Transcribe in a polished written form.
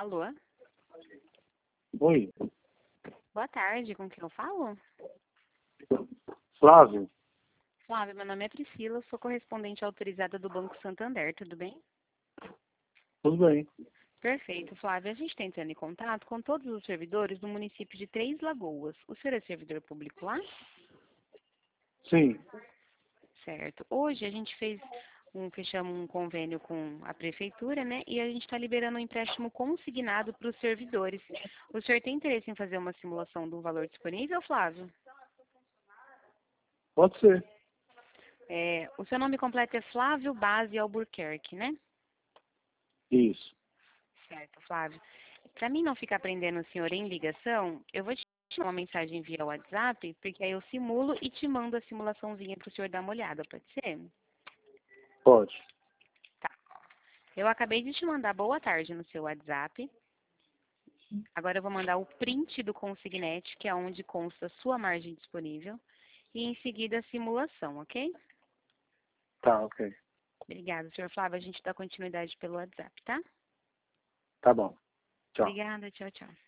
Alô? Oi, Boa tarde, com quem eu falo? Flávio. Flávio, meu nome é Priscila, sou correspondente autorizada do Banco Santander, tudo bem? Tudo bem? Perfeito, Flávio. A gente está entrando em contato com todos os servidores do município de Três Lagoas. O senhor é servidor público lá? Sim. Certo. Hoje a gente fechamos um convênio com a prefeitura, né? E a gente está liberando um empréstimo consignado para os servidores. O senhor tem interesse em fazer uma simulação do valor disponível, Flávio? Pode ser. O seu nome completo é Flávio Base Albuquerque, né? Isso. Certo, Flávio. Para mim não ficar prendendo o senhor em ligação, eu vou te mandar uma mensagem via WhatsApp, porque aí eu simulo e te mando a simulaçãozinha para o senhor dar uma olhada, pode ser? Pode. Tá. Eu acabei de te mandar boa tarde no seu WhatsApp. Agora eu vou mandar o print do consignete, que é onde consta a sua margem disponível, e em seguida a simulação, ok? Tá, ok. Obrigada, senhor Flávio. A gente dá continuidade pelo WhatsApp, tá? Tá bom. Tchau. Obrigada, tchau, tchau.